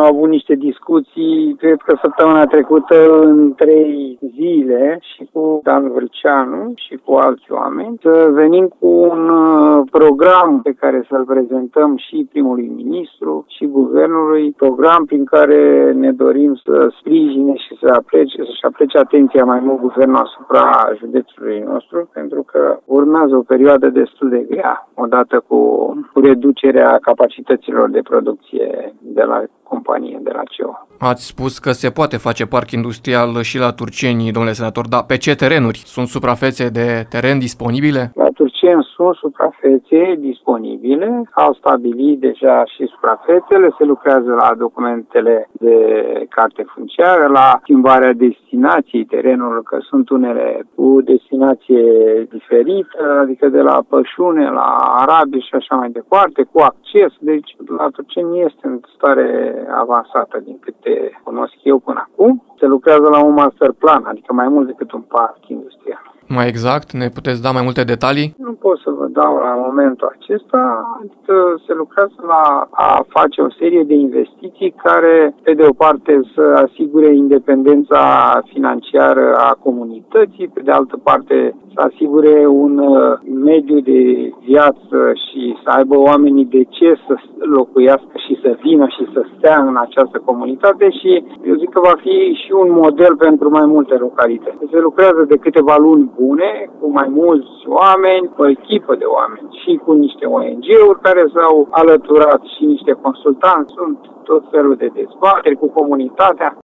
avut niște discuții, cred că săptămâna trecută, în 3 zile, și cu Dan Vâlceanu și cu alți oameni, să venim cu un program pe care să-l prezentăm și primului ministru și guvernului, program prin care ne dorim să sprijine și să-și aplece atenția mai mult guvernul asupra județului nostru, pentru că urmează o perioadă destul de grea, odată cu reducerea capacităților de producție de la companie, de la CEO. Ați spus că se poate face parc industrial și la Turceni, domnule senator, dar pe ce terenuri? Sunt suprafețe de teren disponibile? La Turceni sunt suprafețe disponibile, au stabilit deja și suprafețele, se lucrează la documentele de carte funciară, la schimbarea destinației terenului, că sunt unele cu destinație diferită, adică de la Pășune, la Arabie și așa mai departe, cu acces, deci la Turceni este în stare avansată din câte cunosc eu până acum. Se lucrează la un master plan, adică mai mult decât un parc industrial. Mai exact, ne puteți da mai multe detalii? Nu pot să vă dau la momentul acesta, adică se lucrează la a face o serie de investiții care, pe de o parte, să asigure independența financiară a comunității, pe de altă parte, să asigure un mediu de viață și să aibă oamenii de ce să locuiască și să vină și să stea în această comunitate și eu zic că va fi și un model pentru mai multe localități. Se lucrează de câteva luni bune, cu mai mulți oameni, o echipă de oameni și cu niște ONG-uri care s-au alăturat și niște consultanți. Sunt tot felul de dezbateri cu comunitatea.